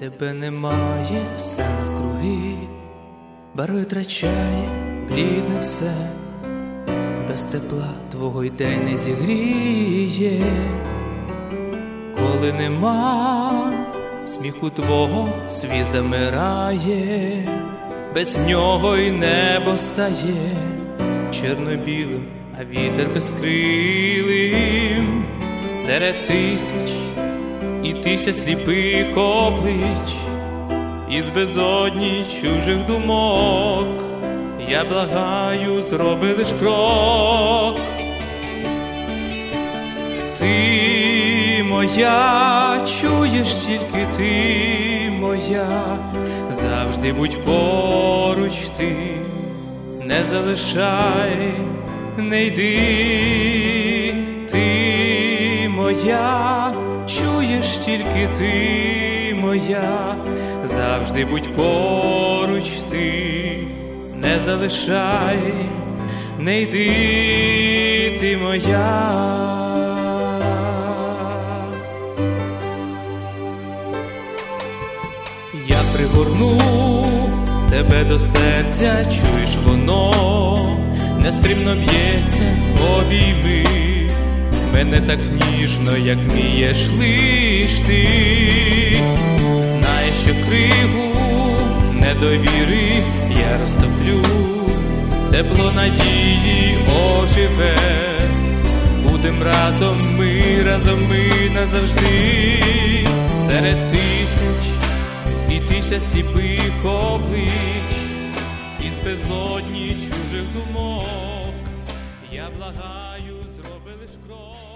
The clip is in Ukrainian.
Тебе немає, все навкруги, барви втрачає, блідне все, без тепла твого й день не зігріє. Коли нема сміху твого, світ замирає, без нього й небо стає чорно-білим, а вітер безкрилим. Серед тисяч і тисяч сліпих облич, із безодні чужих думок, я благаю, зроби лиш крок. Ти моя, чуєш, тільки ти моя, завжди будь поруч ти, не залишай, не йди. Ти моя, чуєш, тільки ти моя, завжди будь поруч ти, не залишай, не йди, ти моя. Я пригорну тебе до серця, чуєш, воно нестримно б'ється, обійми мене так ніжно, як вмієш лиш ти. Знаєш, що кригу недовіри я розтоплю, тепло надії оживе. Будем разом ми назавжди. Серед тисяч і тисяч сліпих облич, із безодні чужих думок, я благаю, зроби лиш крок.